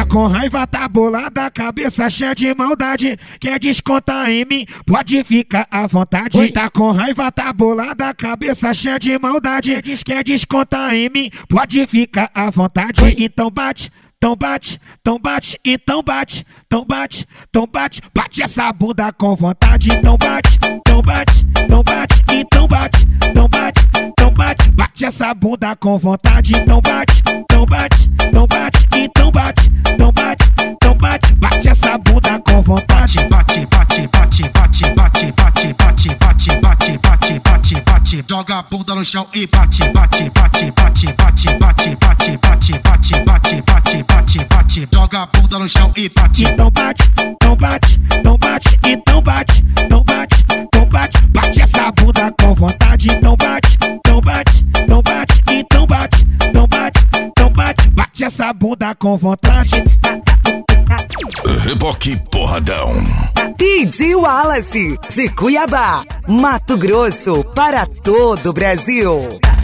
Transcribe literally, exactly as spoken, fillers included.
com raiva, tá bolada, cabeça cheia de maldade. Quer descontar em mim, pode ficar à vontade. Oi. Tá com raiva, tá bolada, cabeça cheia de maldade. Quer descontar em mim, pode ficar à vontade. Oi. Então bate, então bate, então bate, então bate, então bate, então bate, bate essa bunda com vontade. Então bate, então bate, então bate, então bate, então bate, então bate, bate essa bunda com vontade. Então bate, então bate, então bate, então bate, então bate, então bate, bate essa bunda com vontade. Bate, bate, bate, bate, bate, bate, bate, bate, bate, bate, bate, bate, joga a bunda no chão e bate, bate, bate, bate, bate, bate, bate, bate, bate, bate, bate, bate, bate, joga a bunda no chão e bate. Então bate, então bate, então bate, então bate, então bate, então bate, bate essa bunda com vontade. Então bate, então bate, então bate, então bate, então bate, então bate, bate essa bunda com vontade. Reboque Porradão. D J Wallace, de Cuiabá, Mato Grosso, para todo o Brasil.